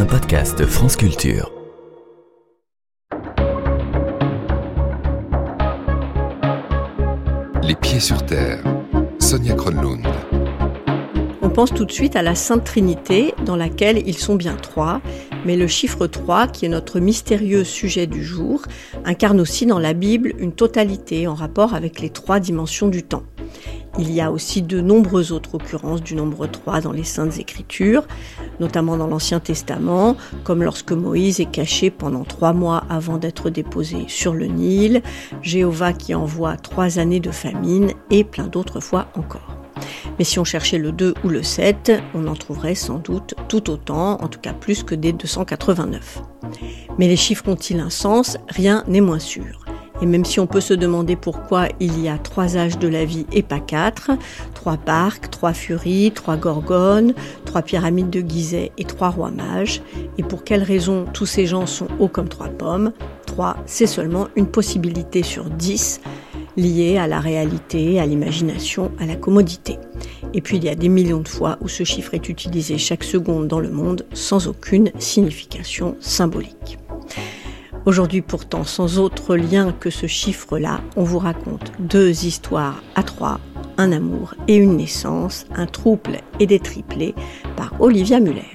un podcast France Culture. Les pieds sur terre, Sonia Kronlund. On pense tout de suite à la Sainte Trinité, dans laquelle ils sont bien trois, mais le chiffre 3, qui est notre mystérieux sujet du jour, incarne aussi dans la Bible une totalité en rapport avec les 3 dimensions du temps. Il y a aussi de nombreuses autres occurrences du nombre 3 dans les Saintes Écritures, notamment dans l'Ancien Testament, comme lorsque Moïse est caché pendant 3 mois avant d'être déposé sur le Nil, Jéhovah qui envoie 3 années de famine et plein d'autres fois encore. Mais si on cherchait le 2 ou le 7, on en trouverait sans doute tout autant, en tout cas plus que des 289. Mais les chiffres ont-ils un sens ? Rien n'est moins sûr. Et même si on peut se demander pourquoi il y a 3 âges de la vie et pas 4, 3 parcs, 3 furies, 3 gorgones, 3 pyramides de Gizeh et 3 rois mages, et pour quelles raisons tous ces gens sont hauts comme 3 pommes, 3 c'est seulement une possibilité sur 10, liée à la réalité, à l'imagination, à la commodité. Et puis il y a des millions de fois où ce chiffre est utilisé chaque seconde dans le monde sans aucune signification symbolique. Aujourd'hui pourtant, sans autre lien que ce chiffre-là, on vous raconte 2 histoires à 3, un amour et une naissance, un trouble et des triplés par Olivia Muller.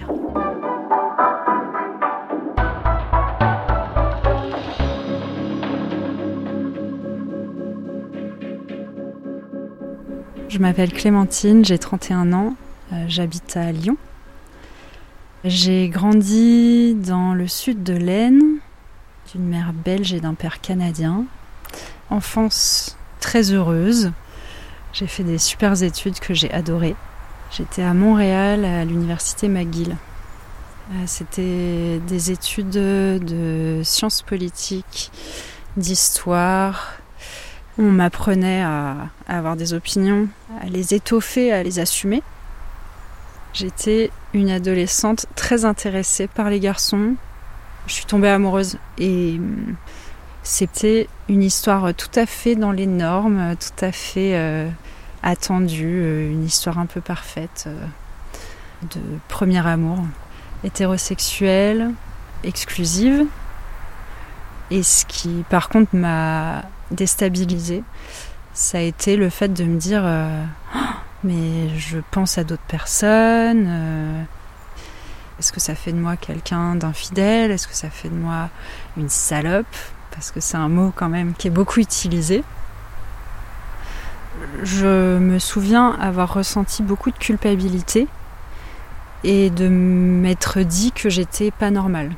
Je m'appelle Clémentine, j'ai 31 ans, j'habite à Lyon. J'ai grandi dans le sud de l'Aisne, d'une mère belge et d'un père canadien. Enfance très heureuse, j'ai fait des super études que j'ai adorées. J'étais à Montréal, à l'université McGill. C'était des études de sciences politiques, d'histoire. On m'apprenait à avoir des opinions, à les étoffer, à les assumer. J'étais une adolescente très intéressée par les garçons. Je suis tombée amoureuse et c'était une histoire tout à fait dans les normes, tout à fait attendue, une histoire un peu parfaite de premier amour, hétérosexuelle, exclusive. Et ce qui par contre m'a déstabilisée, ça a été le fait de me dire mais je pense à d'autres personnes, est-ce que ça fait de moi quelqu'un d'infidèle, est-ce que ça fait de moi une salope, parce que c'est un mot quand même qui est beaucoup utilisé. Je me souviens avoir ressenti beaucoup de culpabilité et de m'être dit que j'étais pas normale.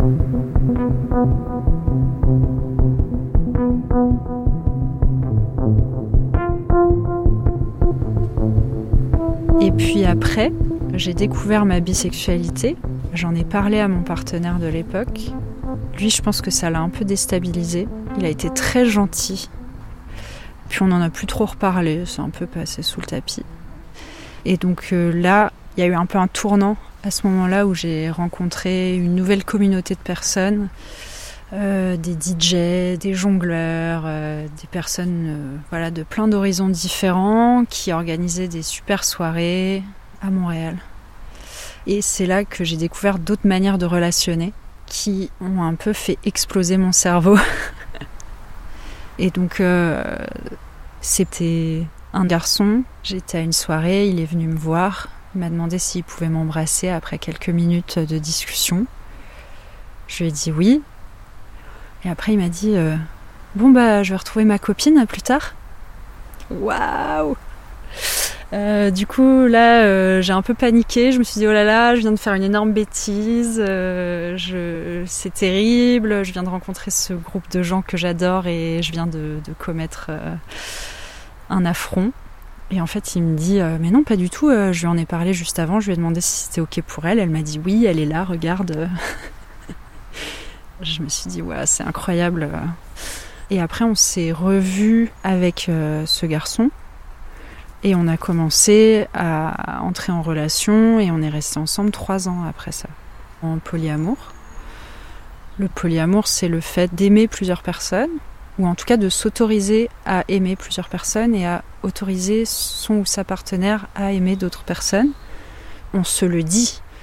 Et puis après, j'ai découvert ma bisexualité. J'en ai parlé à mon partenaire de l'époque. Lui, je pense que ça l'a un peu déstabilisé. Il a été très gentil. Puis on n'en a plus trop reparlé, c'est un peu passé sous le tapis. Et donc là, il y a eu un peu un tournant à ce moment-là où j'ai rencontré une nouvelle communauté de personnes. Des DJ, des jongleurs, des personnes de plein d'horizons différents qui organisaient des super soirées à Montréal. Et c'est là que j'ai découvert d'autres manières de relationner qui ont un peu fait exploser mon cerveau. Et donc c'était un garçon, j'étais à une soirée, il est venu me voir, il m'a demandé s'il pouvait m'embrasser après quelques minutes de discussion. Je lui ai dit oui. Et après, il m'a dit bon, je vais retrouver ma copine plus tard. Waouh! Du coup, là, j'ai un peu paniqué. Je me suis dit oh là là, je viens de faire une énorme bêtise. C'est terrible. Je viens de rencontrer ce groupe de gens que j'adore et je viens de commettre un affront. Et en fait, il me dit mais non, pas du tout. Je lui en ai parlé juste avant. Je lui ai demandé si c'était ok pour elle. Elle m'a dit oui, elle est là, regarde. Je me suis dit, ouais, c'est incroyable. Et après, on s'est revus avec ce garçon. Et on a commencé à entrer en relation. Et on est restés ensemble 3 ans après ça, en polyamour. Le polyamour, c'est le fait d'aimer plusieurs personnes. Ou en tout cas de s'autoriser à aimer plusieurs personnes et à autoriser son ou sa partenaire à aimer d'autres personnes. On se le dit.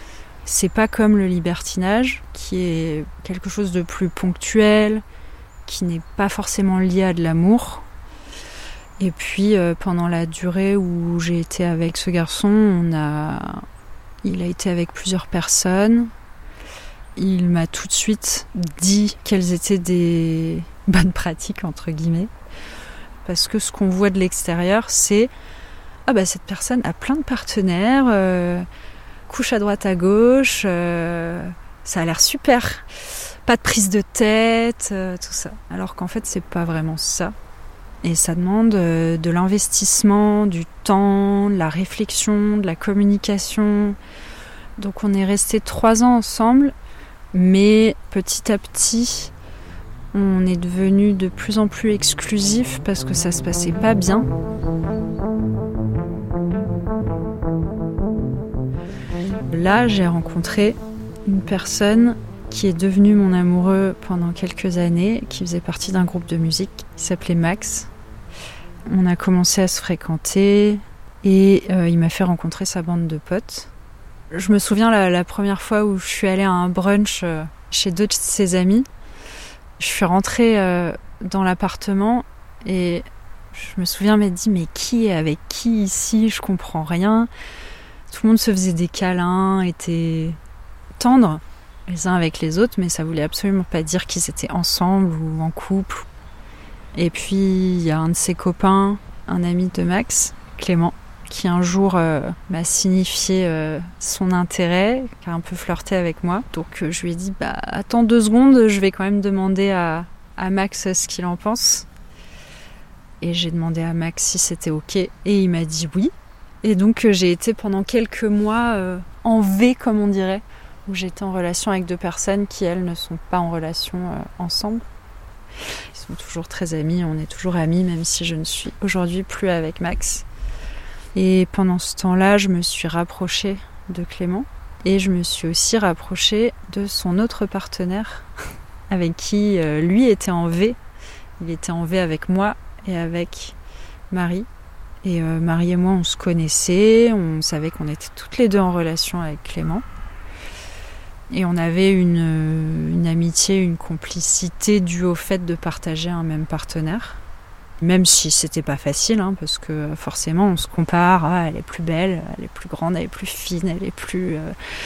C'est pas comme le libertinage, qui est quelque chose de plus ponctuel, qui n'est pas forcément lié à de l'amour. Et puis pendant la durée où j'ai été avec ce garçon, il a été avec plusieurs personnes. Il m'a tout de suite dit quelles étaient des bonnes pratiques, entre guillemets. Parce que ce qu'on voit de l'extérieur, c'est cette personne a plein de partenaires, couche à droite à gauche, ça a l'air super. Pas de prise de tête, tout ça. Alors qu'en fait, c'est pas vraiment ça. Et ça demande de l'investissement, du temps, de la réflexion, de la communication. Donc on est restés 3 ans ensemble, mais petit à petit, on est devenu de plus en plus exclusif parce que ça se passait pas bien. Là, j'ai rencontré une personne qui est devenu mon amoureux pendant quelques années, qui faisait partie d'un groupe de musique qui s'appelait Max. On a commencé à se fréquenter et il m'a fait rencontrer sa bande de potes. Je me souviens la première fois où je suis allée à un brunch chez 2 de ses amis. Je suis rentrée dans l'appartement et je me souviens m'être dit mais qui est avec qui ici ? Je comprends rien. Tout le monde se faisait des câlins, était tendres les uns avec les autres, mais ça voulait absolument pas dire qu'ils étaient ensemble ou en couple. Et puis il y a un de ses copains, un ami de Max, Clément, qui un jour m'a signifié son intérêt, qui a un peu flirté avec moi. Donc je lui ai dit attends 2 secondes, je vais quand même demander à Max ce qu'il en pense. Et j'ai demandé à Max si c'était ok, et il m'a dit oui. Et donc j'ai été pendant quelques mois en V, comme on dirait, où j'étais en relation avec 2 personnes qui, elles, ne sont pas en relation ensemble. Ils sont toujours très amis, on est toujours amis, même si je ne suis aujourd'hui plus avec Max. Et pendant ce temps-là, je me suis rapprochée de Clément et je me suis aussi rapprochée de son autre partenaire avec qui lui était en V. Il était en V avec moi et avec Marie. Et Marie et moi, on se connaissait, on savait qu'on était toutes les 2 en relation avec Clément. Et on avait une amitié, une complicité due au fait de partager un même partenaire. Même si c'était pas facile, parce que forcément on se compare, elle est plus belle, elle est plus grande, elle est plus fine, elle est plus...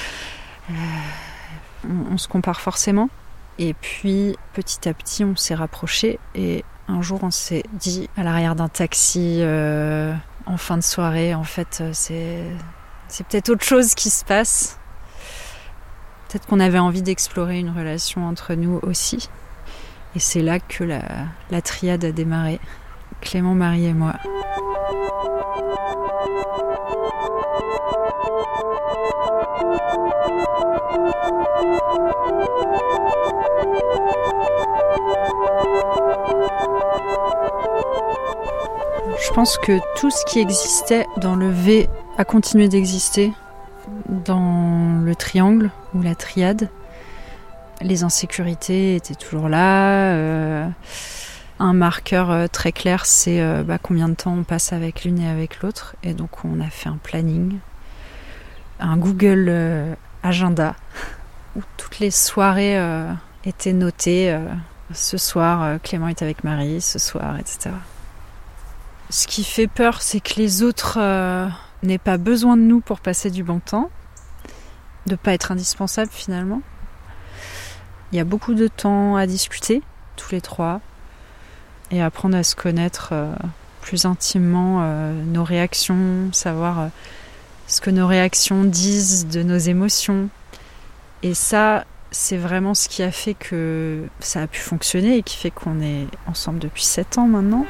on se compare forcément. Et puis petit à petit on s'est rapprochés et un jour on s'est dit à l'arrière d'un taxi en fin de soirée, en fait c'est peut-être autre chose qui se passe. Peut-être qu'on avait envie d'explorer une relation entre nous aussi. Et c'est là que la triade a démarré. Clément, Marie et moi. Je pense que tout ce qui existait dans le V a continué d'exister dans le triangle ou la triade. Les insécurités étaient toujours là. Un marqueur très clair, c'est combien de temps on passe avec l'une et avec l'autre. Et donc on a fait un planning, un Google Agenda, où toutes les soirées étaient notées. Ce soir, Clément est avec Marie, ce soir, etc. Ce qui fait peur, c'est que les autres n'aient pas besoin de nous pour passer du bon temps, de ne pas être indispensables finalement. Il y a beaucoup de temps à discuter, tous les 3, et apprendre à se connaître plus intimement, nos réactions, savoir ce que nos réactions disent de nos émotions. Et ça, c'est vraiment ce qui a fait que ça a pu fonctionner et qui fait qu'on est ensemble depuis 7 ans maintenant.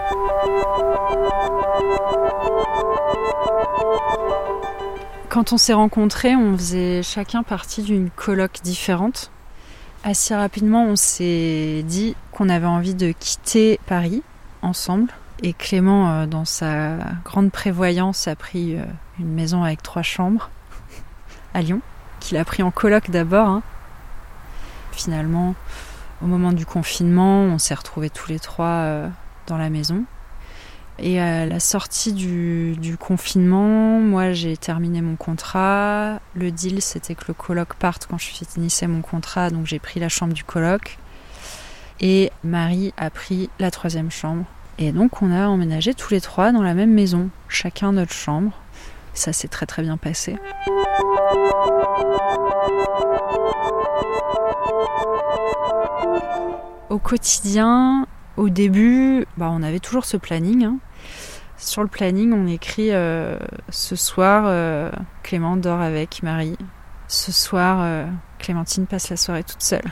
Quand on s'est rencontrés, on faisait chacun partie d'une coloc différente. Assez rapidement, on s'est dit qu'on avait envie de quitter Paris ensemble. Et Clément, dans sa grande prévoyance, a pris une maison avec 3 chambres à Lyon, qu'il a pris en coloc d'abord. Finalement, au moment du confinement, on s'est retrouvés tous les 3 dans la maison. Et à la sortie du confinement, moi j'ai terminé mon contrat. Le deal c'était que le coloc parte quand je finissais mon contrat, donc j'ai pris la chambre du coloc. Et Marie a pris la 3e chambre. Et donc on a emménagé tous les 3 dans la même maison, chacun notre chambre. Ça s'est très très bien passé. Au quotidien, au début, on avait toujours ce planning. Sur le planning, on écrit ce soir, Clément dort avec Marie. Ce soir, Clémentine passe la soirée toute seule.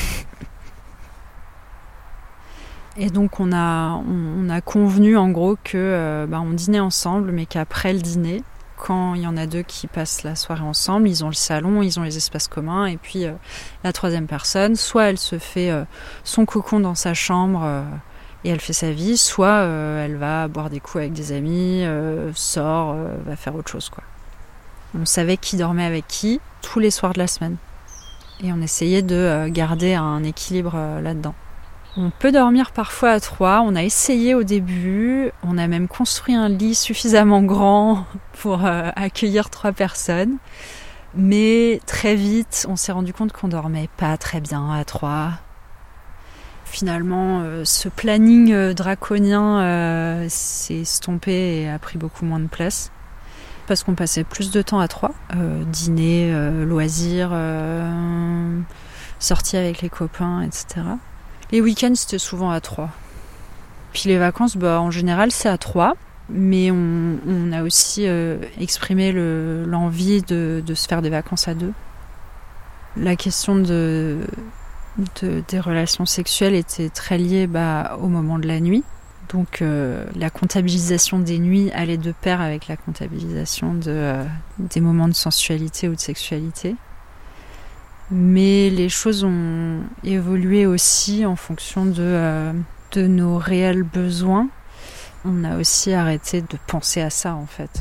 Et donc on a convenu en gros que on dînait ensemble, mais qu'après le dîner, quand il y en a 2 qui passent la soirée ensemble, ils ont le salon, ils ont les espaces communs, et puis la 3e personne, soit elle se fait son cocon dans sa chambre et elle fait sa vie, soit elle va boire des coups avec des amis, sort, va faire autre chose, quoi. On savait qui dormait avec qui tous les soirs de la semaine. Et on essayait de garder un équilibre là-dedans. On peut dormir parfois à 3, on a essayé au début, on a même construit un lit suffisamment grand pour accueillir 3 personnes. Mais très vite, on s'est rendu compte qu'on dormait pas très bien à 3. Finalement, ce planning draconien s'est estompé et a pris beaucoup moins de place. Parce qu'on passait plus de temps à 3. Dîner, loisirs, sorties avec les copains, etc. Les week-ends, c'était souvent à 3. Puis les vacances, en général, c'est à 3. Mais on a aussi exprimé l'envie de se faire des vacances à 2. La question des relations sexuelles était très liée au moment de la nuit. Donc la comptabilisation des nuits allait de pair avec la comptabilisation des moments de sensualité ou de sexualité. Mais les choses ont évolué aussi en fonction de nos réels besoins. On a aussi arrêté de penser à ça, en fait.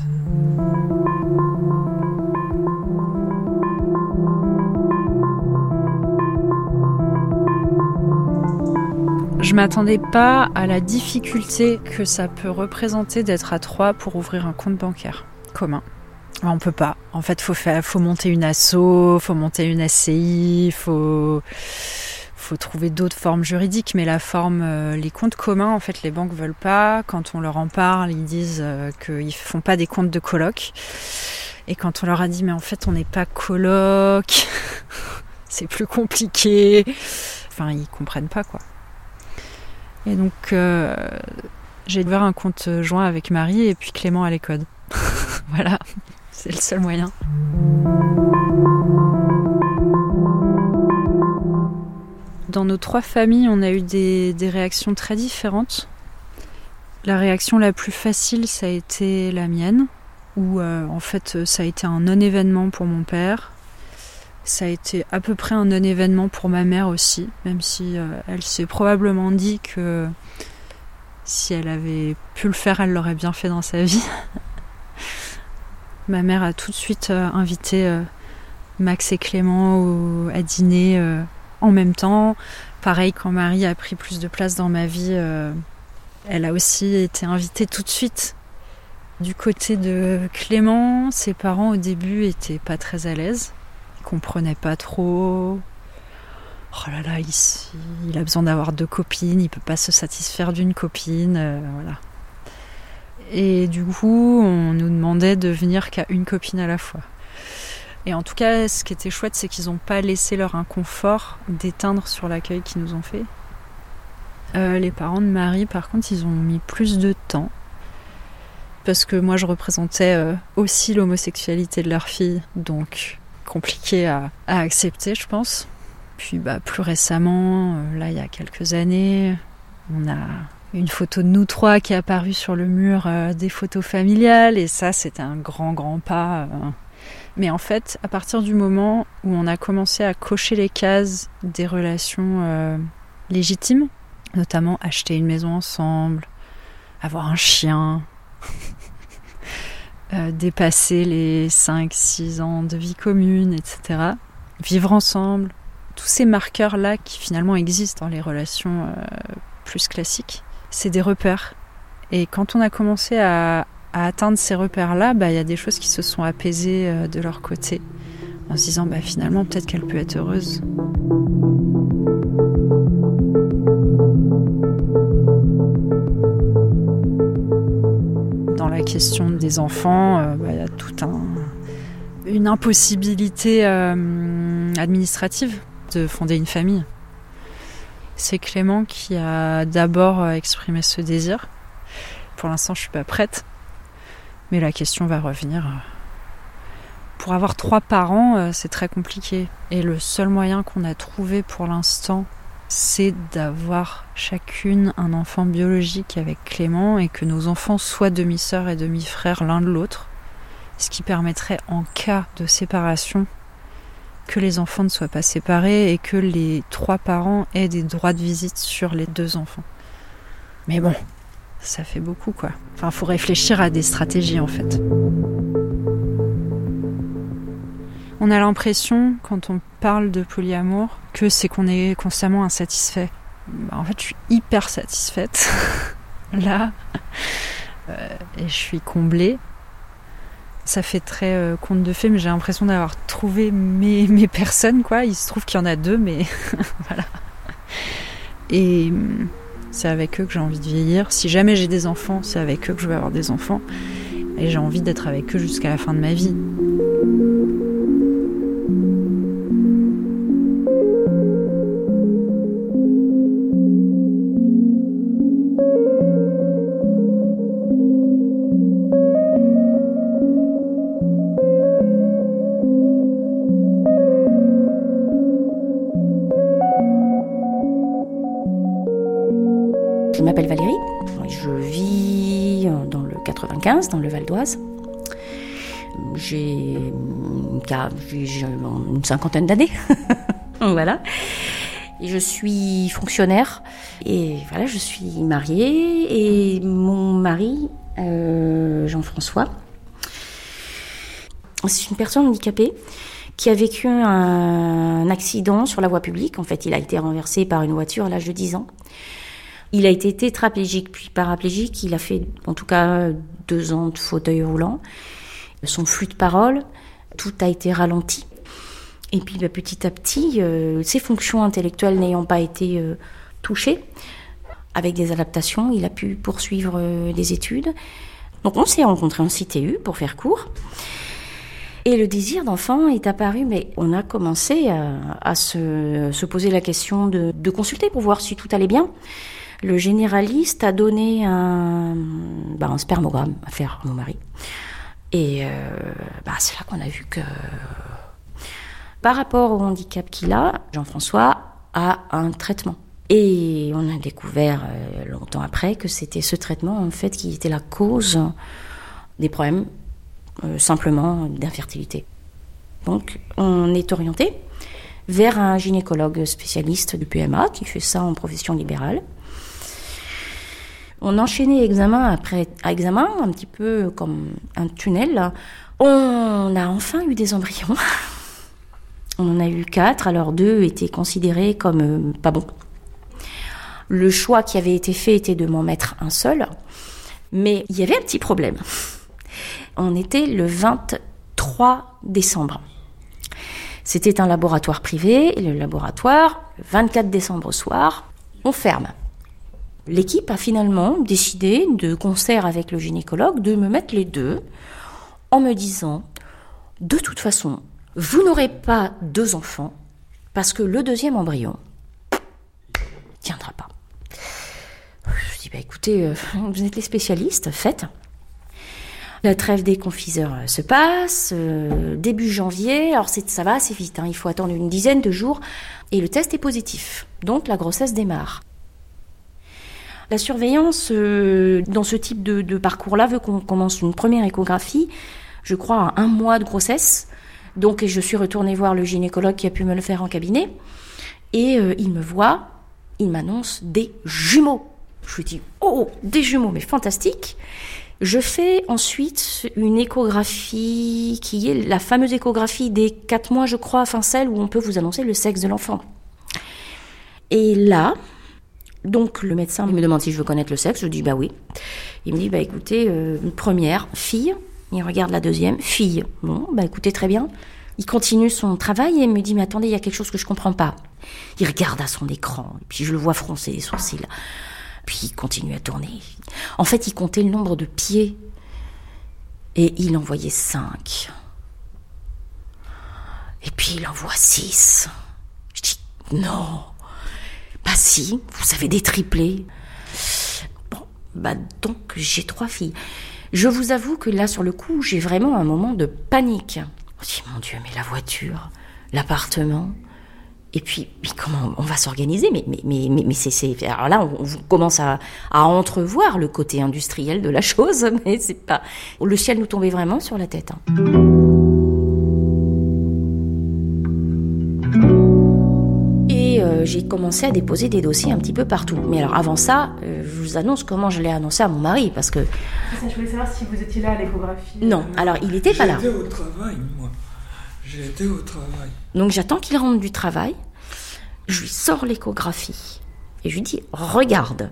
Je m'attendais pas à la difficulté que ça peut représenter d'être à 3 pour ouvrir un compte bancaire commun. On peut pas. En fait, faut monter une asso, faut monter une SCI, faut trouver d'autres formes juridiques. Mais la forme, les comptes communs, en fait, les banques veulent pas. Quand on leur en parle, ils disent qu'ils font pas des comptes de coloc. Et quand on leur a dit, mais en fait, on n'est pas coloc, c'est plus compliqué. Enfin, ils comprennent pas, quoi. Et donc, j'ai ouvert un compte joint avec Marie et puis Clément a les codes. Voilà. C'est le seul moyen. Dans nos 3 familles, on a eu des réactions très différentes. La réaction la plus facile, ça a été la mienne, où en fait, ça a été un non-événement pour mon père. Ça a été à peu près un non-événement pour ma mère aussi, même si elle s'est probablement dit que si elle avait pu le faire, elle l'aurait bien fait dans sa vie. Ma mère a tout de suite invité Max et Clément à dîner en même temps. Pareil, quand Marie a pris plus de place dans ma vie, elle a aussi été invitée tout de suite. Du côté de Clément, ses parents au début étaient pas très à l'aise. Ils comprenaient pas trop. Oh là là, il a besoin d'avoir 2 copines, il peut pas se satisfaire d'une copine, voilà. Et du coup, on nous demandait de venir qu'à une copine à la fois. Et en tout cas, ce qui était chouette, c'est qu'ils n'ont pas laissé leur inconfort d'éteindre sur l'accueil qu'ils nous ont fait. Les parents de Marie, par contre, ils ont mis plus de temps. Parce que moi, je représentais aussi l'homosexualité de leur fille. Donc, compliqué à accepter, je pense. Puis, plus récemment, là, il y a quelques années, on a une photo de nous 3 qui est apparue sur le mur des photos familiales, et ça, c'était un grand pas. Mais en fait, à partir du moment où on a commencé à cocher les cases des relations légitimes, notamment acheter une maison ensemble, avoir un chien, dépasser les 5-6 ans de vie commune, etc., vivre ensemble, tous ces marqueurs-là qui finalement existent dans les relations plus classiques, c'est des repères. Et quand on a commencé à atteindre ces repères-là, il y a des choses qui se sont apaisées de leur côté, en se disant finalement peut-être qu'elle peut être heureuse. Dans la question des enfants, il y a toute une impossibilité administrative de fonder une famille. C'est Clément qui a d'abord exprimé ce désir. Pour l'instant, je ne suis pas prête, mais la question va revenir. Pour avoir 3 parents, c'est très compliqué. Et le seul moyen qu'on a trouvé pour l'instant, c'est d'avoir chacune un enfant biologique avec Clément et que nos enfants soient demi-sœurs et demi-frères l'un de l'autre, ce qui permettrait en cas de séparation que les enfants ne soient pas séparés et que les 3 parents aient des droits de visite sur les 2 enfants. Mais bon, ça fait beaucoup quoi. Enfin, faut réfléchir à des stratégies en fait. On a l'impression, quand on parle de polyamour, que c'est qu'on est constamment insatisfait. En fait, je suis hyper satisfaite, là, et je suis comblée. Ça fait très conte de fées, mais j'ai l'impression d'avoir trouvé mes personnes, quoi. Il se trouve qu'il y en a 2, mais voilà. Et c'est avec eux que j'ai envie de vieillir. Si jamais j'ai des enfants, c'est avec eux que je vais avoir des enfants. Et j'ai envie d'être avec eux jusqu'à la fin de ma vie. Je m'appelle Valérie, je vis dans le 95, dans le Val d'Oise. J'ai une 50aine d'années, voilà. Et je suis fonctionnaire et voilà, je suis mariée et mon mari, Jean-François, c'est une personne handicapée qui a vécu un accident sur la voie publique. En fait, il a été renversé par une voiture à l'âge de 10 ans. Il a été tétraplégique puis paraplégique. Il a fait en tout cas 2 ans de fauteuil roulant. Son flux de parole, tout a été ralenti. Et puis petit à petit, ses fonctions intellectuelles n'ayant pas été touchées, avec des adaptations, il a pu poursuivre des études. Donc on s'est rencontrés en CTU pour faire court. Et le désir d'enfant est apparu, mais on a commencé à se poser la question de consulter pour voir si tout allait bien. Le généraliste a donné un spermogramme à faire à mon mari. Et c'est là qu'on a vu que, par rapport au handicap qu'il a, Jean-François a un traitement. Et on a découvert longtemps après que c'était ce traitement en fait qui était la cause des problèmes simplement d'infertilité. Donc on est orienté vers un gynécologue spécialiste du PMA qui fait ça en profession libérale. On enchaînait examen après examen, un petit peu comme un tunnel. On a enfin eu des embryons. On en a eu 4, alors 2 étaient considérés comme pas bons. Le choix qui avait été fait était de m'en mettre un seul, mais il y avait un petit problème. On était le 23 décembre. C'était un laboratoire privé, et le laboratoire, le 24 décembre au soir, on ferme. L'équipe a finalement décidé, de concert avec le gynécologue, de me mettre les 2 en me disant « De toute façon, vous n'aurez pas 2 enfants parce que le 2e embryon ne tiendra pas. » Je dis « Écoutez, vous êtes les spécialistes, faites. » La trêve des confiseurs se passe, début janvier, alors ça va assez vite, il faut attendre une dizaine de jours et le test est positif, donc la grossesse démarre. La surveillance dans ce type de parcours-là veut qu'on commence une première échographie, je crois à 1 mois de grossesse. Donc je suis retournée voir le gynécologue qui a pu me le faire en cabinet. Et il me voit, il m'annonce des jumeaux. Je lui dis, oh, des jumeaux, mais fantastique. Je fais ensuite une échographie qui est la fameuse échographie des 4 mois, je crois, celle où on peut vous annoncer le sexe de l'enfant. Et là, Donc le médecin me demande si je veux connaître le sexe, je dis bah oui. Il me dit bah écoutez, une première, fille. Il regarde la deuxième, fille. Bon, bah écoutez, très bien. Il continue son travail et me dit mais attendez, il y a quelque chose que je comprends pas. Il regarde à son écran, et puis je le vois froncer les sourcils. Puis il continue à tourner. En fait, il comptait le nombre de pieds et il en voyait 5. Et puis il en voit 6. Je dis non. Bah si, vous avez des triplés. Bon, bah donc j'ai 3 filles. Je vous avoue que là, sur le coup, j'ai vraiment un moment de panique. Je me dis, mon Dieu, mais la voiture, l'appartement, et puis comment on va s'organiser, mais c'est... Alors là, on commence à entrevoir le côté industriel de la chose, mais c'est pas... Le ciel nous tombait vraiment sur la tête. J'ai commencé à déposer des dossiers un petit peu partout. Mais alors avant ça, je vous annonce comment je l'ai annoncé à mon mari, parce que... Ça, je voulais savoir si vous étiez là à l'échographie. Non, alors il n'était pas là. J'étais au travail, moi. J'étais au travail. Donc j'attends qu'il rentre du travail, je lui sors l'échographie, et je lui dis, regarde.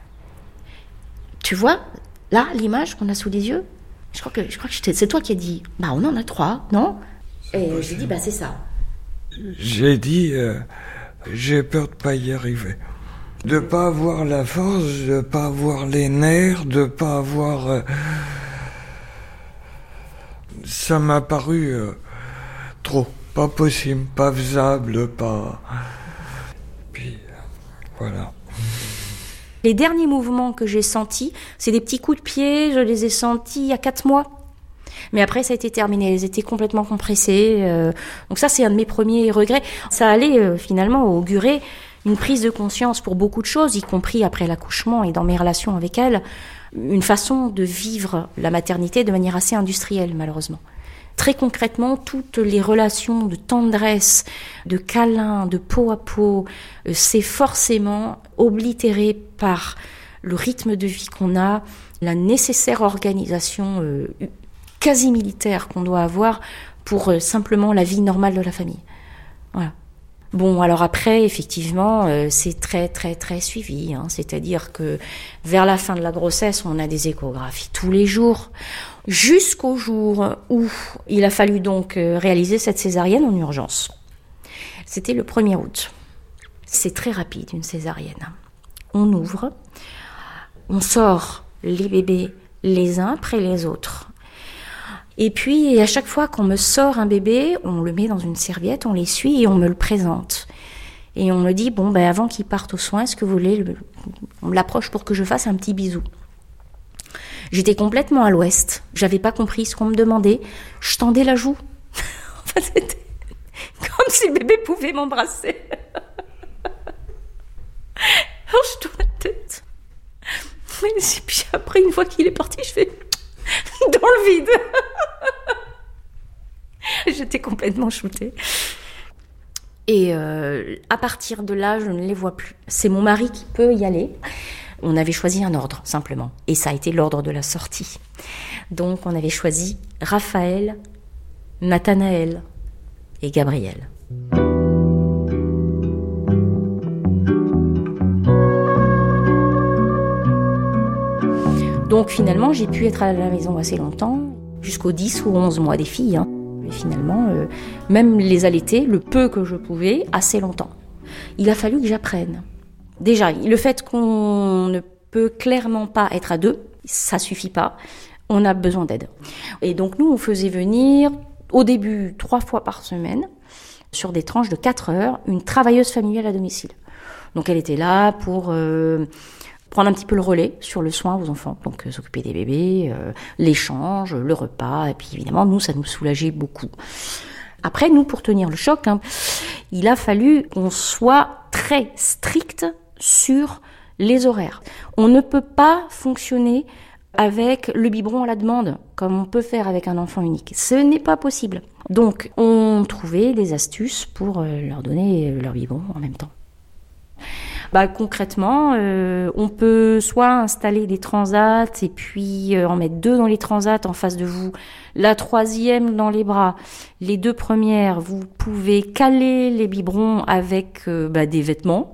Tu vois, là, l'image qu'on a sous les yeux, je crois que c'est toi qui as dit, bah on en a 3, non ? Et je lui dis, bah c'est ça. J'ai dit... j'ai peur de pas y arriver. De pas avoir la force, de pas avoir les nerfs, de pas avoir... Ça m'a paru trop. Pas possible, pas faisable, pas... Puis, voilà. Les derniers mouvements que j'ai sentis, c'est des petits coups de pied, je les ai sentis il y a 4 mois. Mais après, ça a été terminé. Elles étaient complètement compressées. Donc ça, c'est un de mes premiers regrets. Ça allait finalement augurer une prise de conscience pour beaucoup de choses, y compris après l'accouchement et dans mes relations avec elle, une façon de vivre la maternité de manière assez industrielle, malheureusement. Très concrètement, toutes les relations de tendresse, de câlin, de peau à peau, c'est forcément oblitéré par le rythme de vie qu'on a, la nécessaire organisation quasi militaire qu'on doit avoir pour simplement la vie normale de la famille. Voilà. Bon, alors après, effectivement, c'est très, très, très suivi. C'est-à-dire que vers la fin de la grossesse, on a des échographies tous les jours, jusqu'au jour où il a fallu donc réaliser cette césarienne en urgence. C'était le 1er août. C'est très rapide, une césarienne. On ouvre, on sort les bébés les uns après les autres. Et puis, à chaque fois qu'on me sort un bébé, on le met dans une serviette, on l'essuie et on me le présente. Et on me dit, bon, ben avant qu'il parte aux soins, est-ce que vous voulez... On me l'approche pour que je fasse un petit bisou. J'étais complètement à l'ouest. J'avais pas compris ce qu'on me demandait. Je tendais la joue. Enfin, c'était comme si le bébé pouvait m'embrasser. Alors, je tourne la tête. Et puis après, une fois qu'il est parti, je fais... dans le vide. J'étais complètement shootée. Et à partir de là, je ne les vois plus. C'est mon mari qui peut y aller. On avait choisi un ordre, simplement. Et ça a été l'ordre de la sortie. Donc, on avait choisi Raphaël, Nathanaël et Gabriel. Donc finalement, j'ai pu être à la maison assez longtemps, jusqu'aux 10 ou 11 mois des filles. Et finalement, même les allaiter, le peu que je pouvais, assez longtemps. Il a fallu que j'apprenne. Déjà, le fait qu'on ne peut clairement pas être à 2, ça suffit pas. On a besoin d'aide. Et donc nous, on faisait venir, au début, 3 fois par semaine, sur des tranches de 4 heures, une travailleuse familiale à domicile. Donc elle était là pour... prendre un petit peu le relais sur le soin aux enfants, donc s'occuper des bébés, l'échange, le repas, et puis évidemment, nous, ça nous soulageait beaucoup. Après, nous, pour tenir le choc, il a fallu qu'on soit très strict sur les horaires. On ne peut pas fonctionner avec le biberon à la demande, comme on peut faire avec un enfant unique. Ce n'est pas possible. Donc, on trouvait des astuces pour leur donner leur biberon en même temps. Concrètement, on peut soit installer des transats et puis en mettre 2 dans les transats en face de vous, la 3e dans les bras. Les 2 premières, vous pouvez caler les biberons avec des vêtements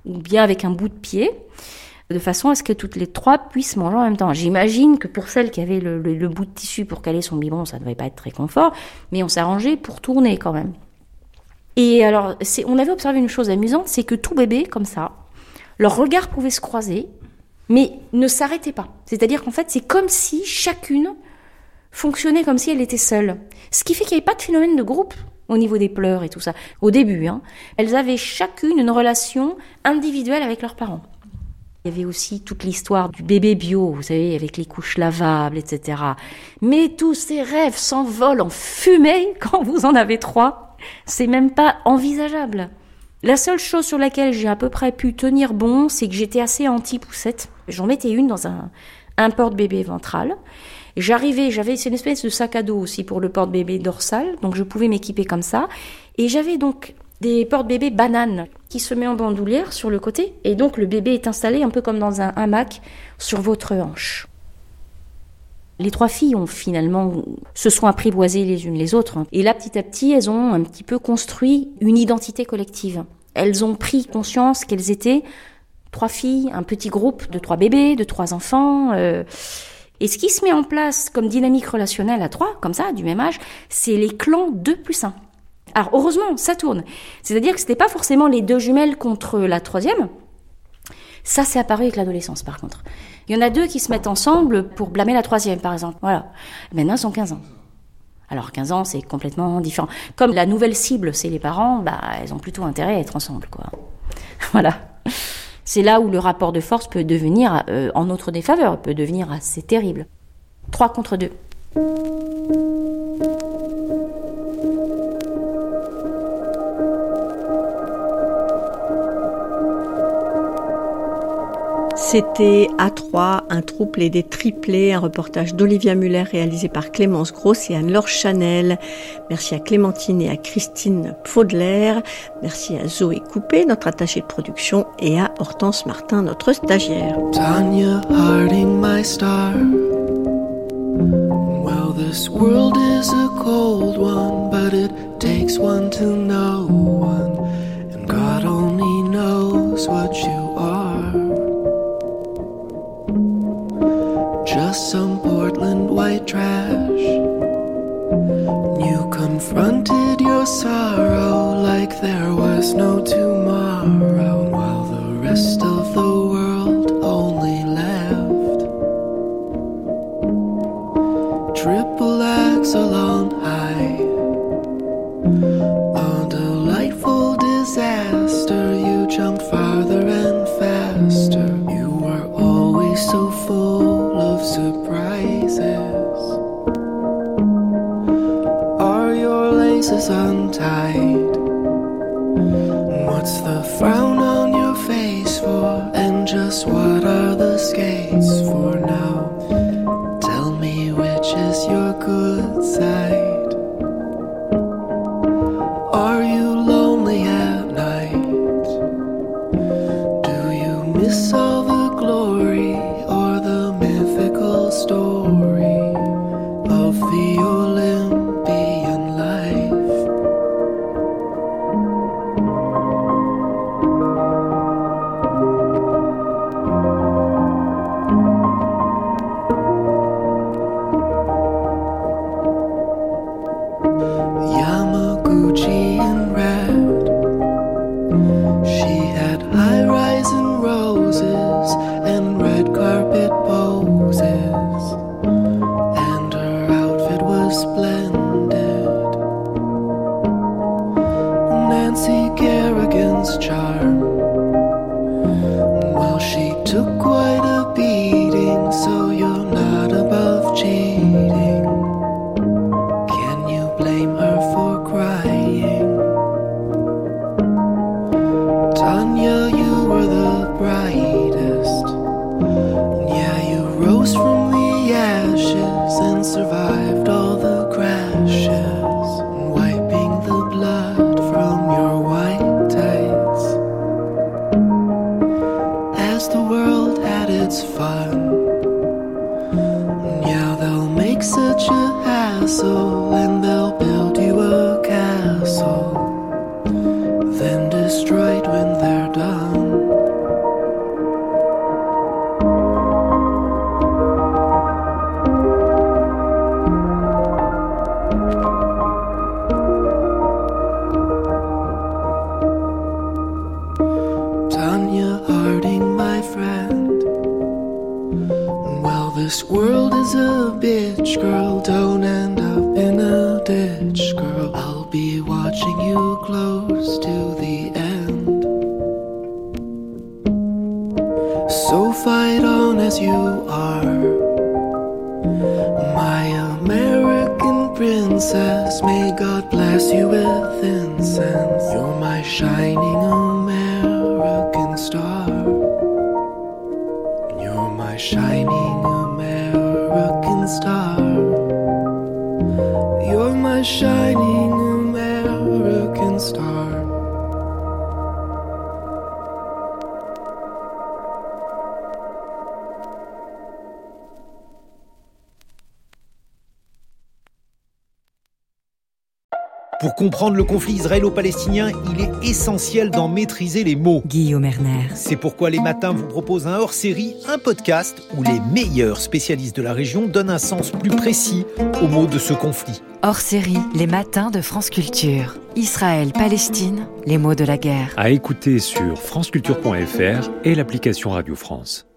ou bien avec un bout de pied, de façon à ce que toutes les 3 puissent manger en même temps. J'imagine que pour celle qui avait le bout de tissu pour caler son biberon, ça ne devait pas être très confort, mais on s'arrangeait pour tourner quand même. Et alors, on avait observé une chose amusante, c'est que tout bébé, comme ça, leurs regards pouvaient se croiser, mais ne s'arrêtaient pas. C'est-à-dire qu'en fait, c'est comme si chacune fonctionnait comme si elle était seule. Ce qui fait qu'il n'y avait pas de phénomène de groupe au niveau des pleurs et tout ça. Au début, elles avaient chacune une relation individuelle avec leurs parents. Il y avait aussi toute l'histoire du bébé bio, vous savez, avec les couches lavables, etc. Mais tous ces rêves s'envolent en fumée quand vous en avez 3. C'est même pas envisageable. La seule chose sur laquelle j'ai à peu près pu tenir bon, c'est que j'étais assez anti-poussette. J'en mettais une dans un porte-bébé ventral. J'avais une espèce de sac à dos aussi pour le porte-bébé dorsal, donc je pouvais m'équiper comme ça. Et j'avais donc des porte-bébés bananes qui se met en bandoulière sur le côté, et donc le bébé est installé un peu comme dans un hamac sur votre hanche. Les 3 filles se sont apprivoisées les unes les autres, et là petit à petit elles ont un petit peu construit une identité collective. Elles ont pris conscience qu'elles étaient 3 filles, un petit groupe de 3 bébés, de 3 enfants, et ce qui se met en place comme dynamique relationnelle à 3, comme ça, du même âge, c'est les clans 2+1. Alors, heureusement, ça tourne. C'est-à-dire que c'était pas forcément les 2 jumelles contre la 3e. Ça, c'est apparu avec l'adolescence, par contre. Il y en a 2 qui se mettent ensemble pour blâmer la 3e, par exemple. Voilà. Maintenant, elles ont 15 ans. Alors, 15 ans, c'est complètement différent. Comme la nouvelle cible, c'est les parents, elles ont plutôt intérêt à être ensemble, quoi. Voilà. C'est là où le rapport de force peut devenir, en notre défaveur, peut devenir assez terrible. 3 contre 2. C'était A3, un trouble et des triplés, un reportage d'Olivia Muller réalisé par Clémence Grosse et Anne-Laure Chanel. Merci à Clémentine et à Christine Pfaudler. Merci à Zoé Coupé, notre attachée de production, et à Hortense Martin, notre stagiaire. Tanya Harding, my star. Well, this world is a cold one, but it takes one to know one. And God only knows what you are. Just some Portland white trash. You confronted your sorrow like there was no tomorrow, while the rest of the world only laughed. Triple axle on high, a delightful disaster. You jumped farther and faster. You were always so full of surprises. Are your laces untied? What's the frown on your face for? And just what are the skates for now? Tell me which is your good side. Are you lonely at night? Do you miss all the glory or the mythical story of the Olympian life? Yamaguchi in red. She had high-rise and roses and red carpet poses, and her outfit was splendid. Nancy Kerrigan's charm, well, she took quite a beating, so you're not above cheating. Can you blame her for crying? Tanya, you were the brightest. Yeah, you rose from the ashes and survived all the crashes, wiping the blood from your white tights. As the world had its fun, rich, girl. Don't end up in a ditch, girl. I'll be watching you close to the end. So fight on as you are, my American princess. May God bless you with incense. You're my shining American star. You're my shining American star. You're my shining American star. Pour comprendre le conflit israélo-palestinien, il est essentiel d'en maîtriser les mots. Guillaume Erner. C'est pourquoi Les Matins vous propose un hors-série, un podcast où les meilleurs spécialistes de la région donnent un sens plus précis aux mots de ce conflit. Hors-série, Les Matins de France Culture. Israël-Palestine, les mots de la guerre. À écouter sur franceculture.fr et l'application Radio France.